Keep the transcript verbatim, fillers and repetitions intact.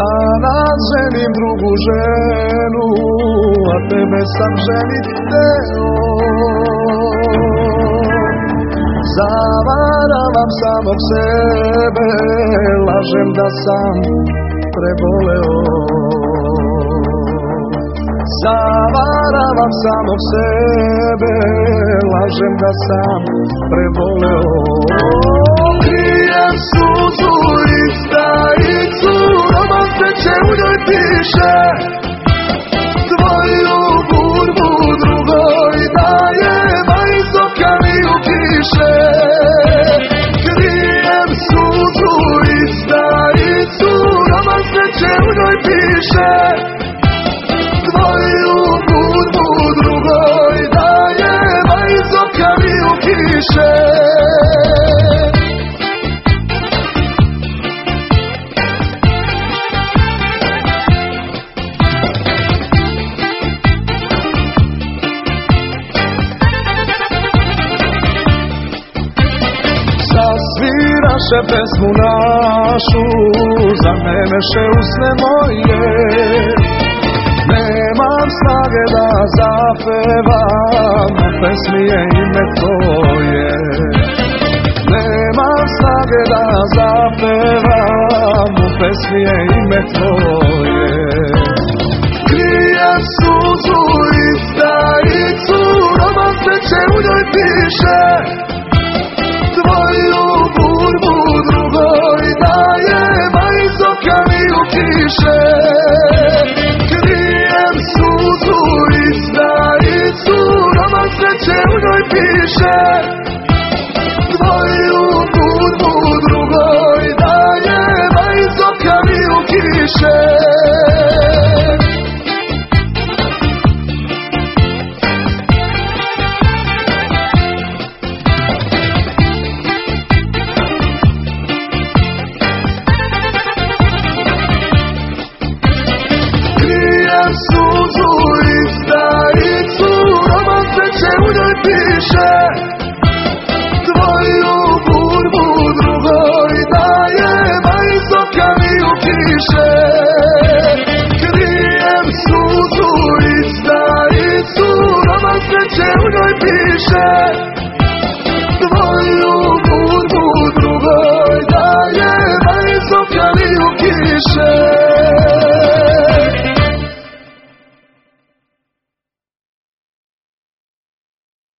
Danas ženim drugu ženu, a tebe sam ženit teo. Zavaravam samog sebe, lažem da sam preboleo. Zavaravam samog sebe, lažem da sam preboleo. Krijem suzu i stajicu, roman sreće u njoj piše. Tvoju burbu drugoj daje, a iz oka mi u kiše. Krijem suzu i stajicu, roman sreće u njoj piše. Tvoju burbu drugoj daje, a iz oka mi u kiše. Sviraše pesmu našu, za mene še usne moje. Nemam snage da zapevam, u pesmi je ime tvoje. Nemam snage da zapevam, u pesmi je ime tvoje. Krijem suzu i stajicu, roman sreće u njoj piše.